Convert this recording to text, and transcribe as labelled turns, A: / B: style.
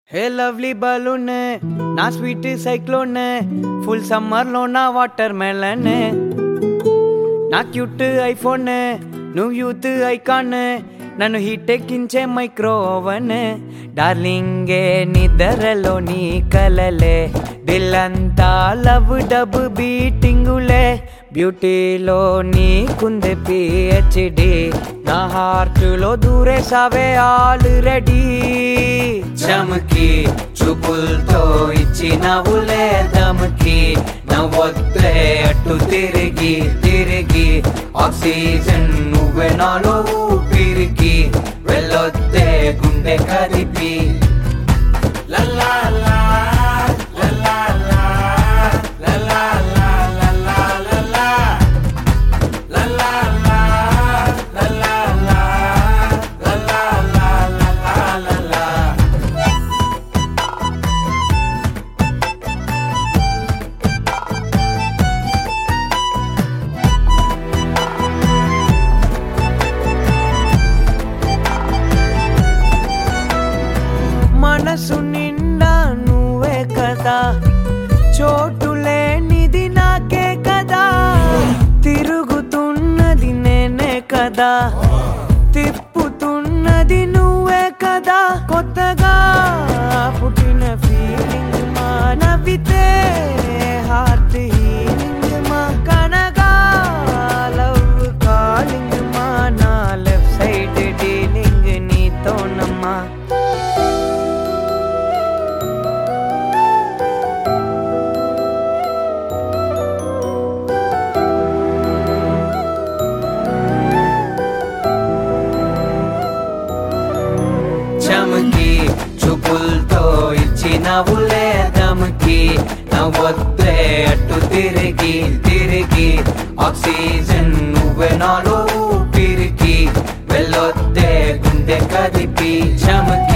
A: హే lovely balloon నా sweet cyclone full summer లో నా వాటర్ మెలన్ నా క్యూట్ ఐఫోన్ నువ్వు యూత్ ఐకాన్ నన్ను హీట్ ఎక్కించే మైక్రో ఓవెన్ డార్లింగే నిద్రలో నీ కలలే దిల్లంతా లవ్ డబ్ బీటింగులే బ్యూటీలో నీకుంది పిహెచ్డి నా హార్ట్లో దూరేసావే ఆల్రెడీ చమకి చూపులతో ఇచ్చినవులే దమకి నవ్వొద్దే అటు తిరిగి తిరిగి ఆక్సిజన్ నువ్వే నాలో ఊపిరికి వెళ్ళొద్దే గుండె కదిపి లల్లా మనసు నిండా నువ్వే కదా చోటు లేనిది నాకే కదా తిరుగుతున్నది నేనే కదా తిప్పుతున్నది నువ్వే కదా కొత్తగా పుట్టిన ఫీలింగ్ మా నవ్వితే హార్ట్ హీలింగ్ మా కనగా లవ్ కాలింగ్ మా నా లెఫ్ట్ సైడ్ డీలింగ్ నీతోనమ్మా చమకి చూపులతో ఇచ్చినవులే దమకి నవ్వొద్దే అటు తిరిగి తిరిగి ఆక్సిజన్ నువ్వే నాలో ఊపిరికి వెళ్ళొద్దే గుండె కదిపి చమకి